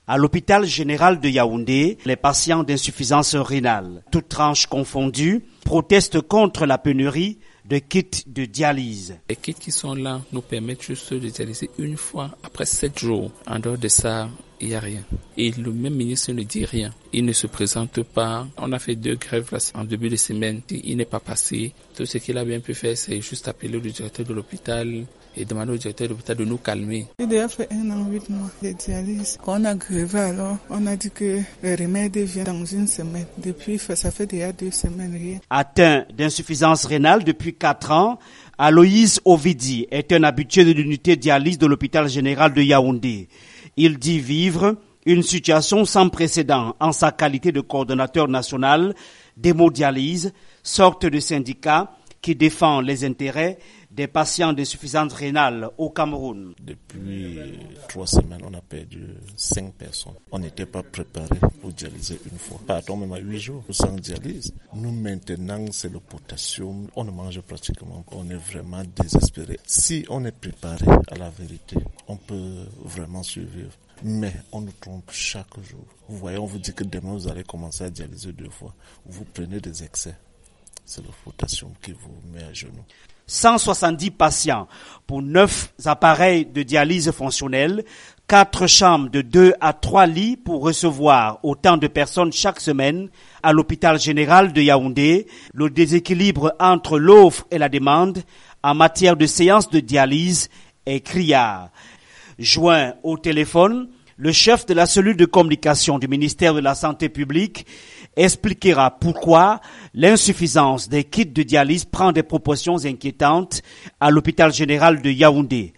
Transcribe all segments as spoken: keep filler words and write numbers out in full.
À l'hôpital général de Yaoundé, les patients d'insuffisance rénale, toutes tranches confondues, protestent contre la pénurie de kits de dialyse. Les kits qui sont là nous permettent juste de dialyser une fois après sept jours. En dehors de ça, il n'y a rien. Et le même ministre ne dit rien. Il ne se présente pas. On a fait deux grèves là, en début de semaine. Il n'est pas passé. Tout ce qu'il a bien pu faire, c'est juste appeler le directeur de l'hôpital et demander au directeur de l'hôpital de nous calmer. Il a fait un an, huit mois de dialyse. Quand on a grévé alors, on a dit que le remède vient dans une semaine. Depuis, ça fait déjà deux semaines rien. Atteint d'insuffisance rénale depuis quatre ans, Aloïs Ovidi est un habitué de l'unité de dialyse de l'hôpital général de Yaoundé. Il dit vivre une situation sans précédent en sa qualité de coordonnateur national d'hémodialyse, sorte de syndicat qui défend les intérêts des patients d'insuffisance rénale au Cameroun. Depuis trois semaines, on a perdu cinq personnes. On n'était pas préparé pour dialyser une fois. Pardon, même à huit jours sans dialyse. Nous, maintenant, c'est le potassium. On ne mange pratiquement pas. On est vraiment désespéré. Si on est préparé à la vérité, on peut vraiment survivre. Mais on nous trompe chaque jour. Vous voyez, on vous dit que demain, vous allez commencer à dialyser deux fois. Vous prenez des excès. C'est le potassium qui vous met à genoux. cent soixante-dix patients pour neuf appareils de dialyse fonctionnels, quatre chambres de deux à trois lits pour recevoir autant de personnes chaque semaine à l'hôpital général de Yaoundé. Le déséquilibre entre l'offre et la demande en matière de séances de dialyse est criard. Joint au téléphone, le chef de la cellule de communication du ministère de la Santé publique expliquera pourquoi l'insuffisance des kits de dialyse prend des proportions inquiétantes à l'hôpital général de Yaoundé.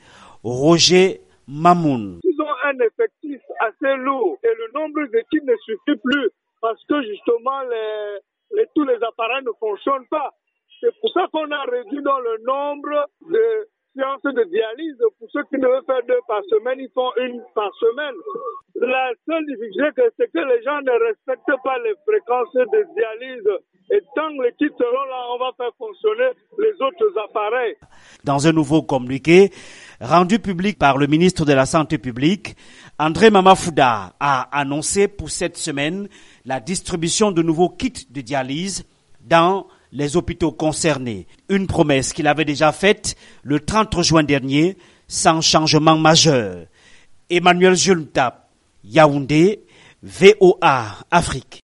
Roger Mamoun. Ils ont un effectif assez lourd et le nombre de kits ne suffit plus parce que justement les, les, tous les appareils ne fonctionnent pas. C'est pour ça qu'on a réduit dans le nombre de séances de dialyse. Pour ceux qui ne veulent faire deux par semaine, ils font une par semaine. La seule difficulté, c'est que les gens ne respectent pas les fréquences de dialyse. Et tant que les kits seront là, on va faire fonctionner les autres appareils. Dans un nouveau communiqué rendu public par le ministre de la Santé publique, André Mamafouda a annoncé pour cette semaine la distribution de nouveaux kits de dialyse dans les hôpitaux concernés. Une promesse qu'il avait déjà faite le trente juin dernier, sans changement majeur. Emmanuel Jultap, Yaoundé, V O A Afrique.